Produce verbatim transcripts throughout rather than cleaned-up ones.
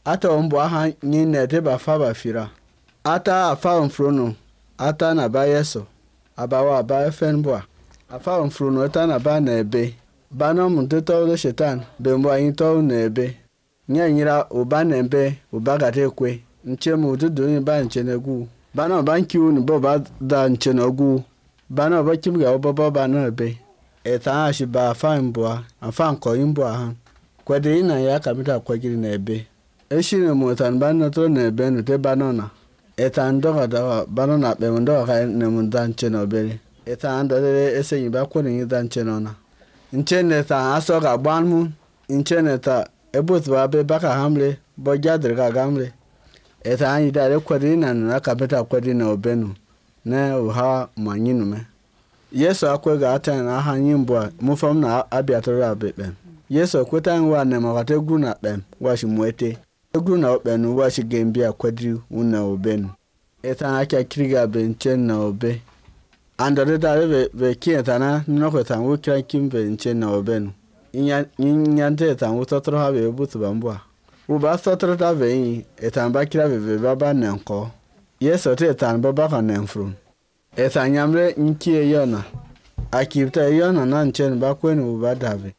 ata ombo aha nyine deba faba fira ata afa mfrono ata na ba yeso abawa ba efenbwa afa mfrono ata na ba na ebe bano mtoto le shetan bembo ayito na ebe nyanyira uba na ebe uba gate kwe nchemu dudu ni ba nchenegu bano bankiu ni bo ba da nchenogu bano ba kimga obo ba na ebe eta ashiba afa mbwa afa nko imbwa ha kwede ina ya kamita kwagiri na ebe eshine motan bano to na ebe no te banona eta ndoga da banona be ndoga ka ne mundan cheno bere eta ndole ese yiba ko ni dan chenona nchene ta aso ga gbanmu nchene ta ebut ba be baka hamle bo jadre ga gamle eta anyi da kwede ina na kamita kwede na obenu na uha manyinu me Yesu akwe ga atan na aha nyimbo mufam na abiatoro abekpem Yesu kweta nwa na makate gru na kpem washi mwete gru na obenu washi gembia kwadri una obenu eta na kya kriga benchen na obe andore da be be kietana no kweta nwo kra kimbe nchen na obenu inya nyante ta wutotro ha be butu bambwa uba sotro ta ve eta ba kra be baba na nko Yesu te tan baba kan nemfru eta nyamre nkie yona akipta yona na nchen ba kwenu uba dave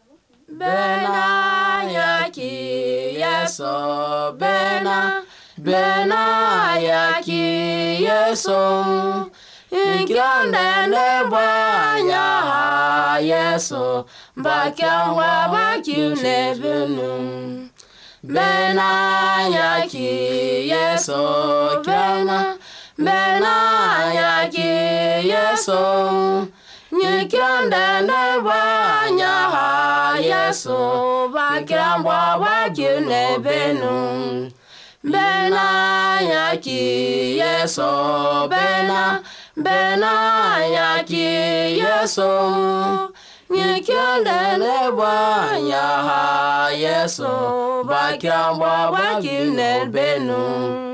Bena yaki yeso bena bena yaki yeso ikyande ne banya yeso bakyanwa bakyune benu bena yaki yeso kyana bena yaki yeso Nyikande ne banya yeso bakyambwa bakyune benu bena yaki yeso bena bena yaki yeso Nyikande ne banya yeso bakyambwa bakyune benu